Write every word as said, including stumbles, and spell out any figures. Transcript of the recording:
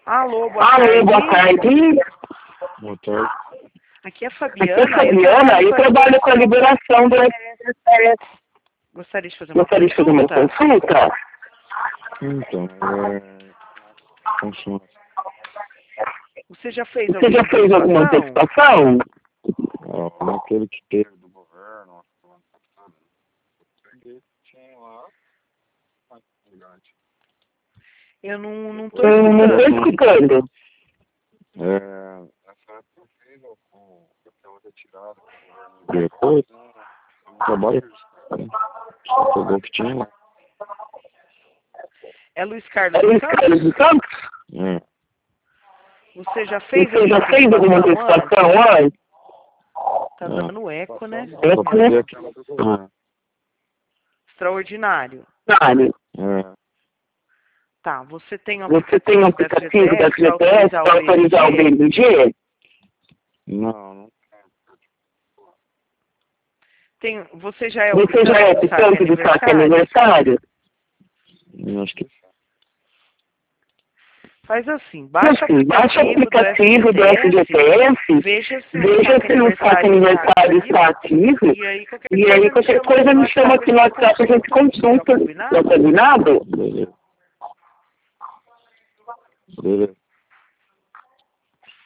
Alô, boa Alô, boa tarde. tarde. Boa tarde. Aqui é a Aqui Fabiana. é Fabiana, eu trabalho com a liberação do... Gostaria de fazer uma Gostaria de fazer uma consulta. consulta? Então, é... Consumo. Você já fez Você alguma já fez alguma antecipação? antecipação? Ó, naquele que teve do governo, peguei, tinha lá, ah, gigante. Eu não, não tô Eu não estou escutando. escutando. É, nessa época eu fiz o- o- aquela retirada que o governo depois, né? Um trabalho registrado, né? Só pegou o que tinha lá. É Luiz Carlos É dos Luiz Carlos Santos? dos Santos? É. Você já fez Você alguma já fez alguma antecipação antecipação antes? antes? Tá É. dando eco, né? Só peguei aquela do governo. Extraordinário. Sabe? É. Tá, você tem um Você tem um aplicativo da aplicativo da F G T S para F G T S autorizar o para autorizar o B M G? B M G? Não, não. Tem, você já é Você já é optante do saque optante do saque aniversário? aniversário? Eu acho que Faz assim, baixa o Assim, baixa o aplicativo do aplicativo do F G T S, F G T S, veja se o veja saque se o saque aniversário está aniversário está ativo, ativo, e aí qualquer e aí coisa me qualquer chama aqui coisa no me chama WhatsApp, aqui a no gente WhatsApp, a gente consulta. Tá consulta. Tá combinado? combinado? beleza. Beleza.